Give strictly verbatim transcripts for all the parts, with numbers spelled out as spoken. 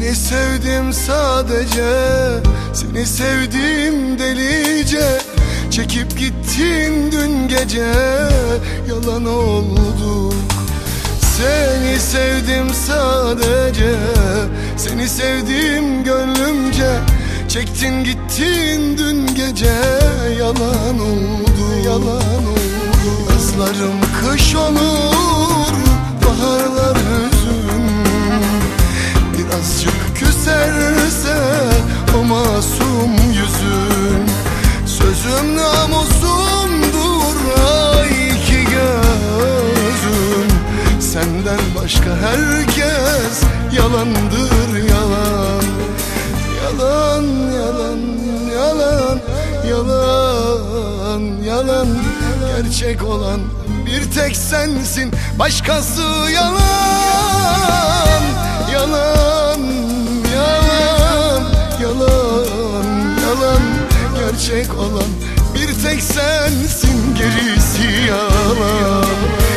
Seni sevdim sadece, seni sevdim delice. Çekip gittin dün gece, yalan oldu. Seni sevdim sadece, seni sevdim gönlümce. Çektin gittin dün gece, yalan oldu, yalan oldu. Yazlarım kış olur, baharlar hüzün. Birazcık küserse o masum yüzün. Sözüm namusumdur, ay iki gözüm. Senden başka herkes yalandır, yalan. Yalan, yalan, yalan, yalan, yalan. Gerçek olan bir tek sensin, başkası yalan. Yalan, yalan, yalan, yalan. Gerçek olan bir tek sensin, gerisi yalan.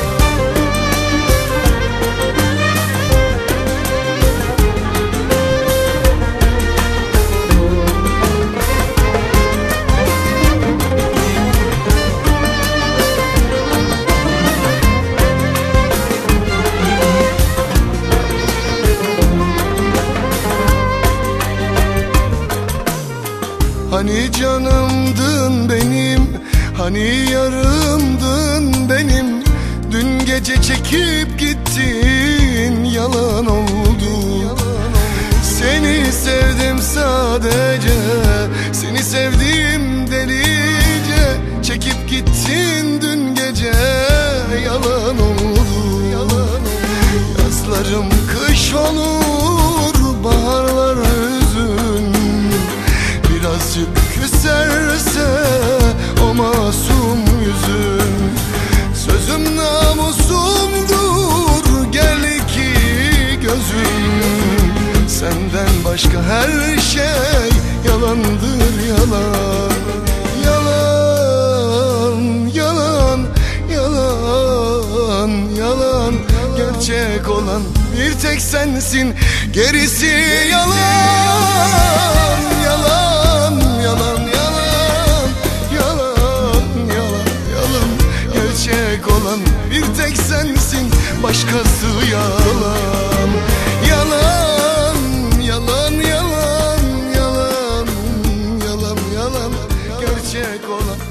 Hani canımdın benim, hani yarımdın benim. Dün gece çekip gittin, yalan oldu. Seni sevdim sadece, seni sevdim delice. Çekip gittin dün gece, yalan oldu. Yazlarım kış olur, baharlar hüzün. Birazcık küserse o masum yüzün. Sözüm namusumdur, gel iki gözüm. Senden başka her şey yalandır, yalan. Yalan, yalan, yalan, yalan. Gerçek olan bir tek sensin, gerisi yalan. Yalan, yalan, yalan, yalan, yalan, yalan. Gerçek olan bir tek sensin, başkası yalan. Yalan, yalan, yalan, yalan, yalan, yalan. Gerçek olan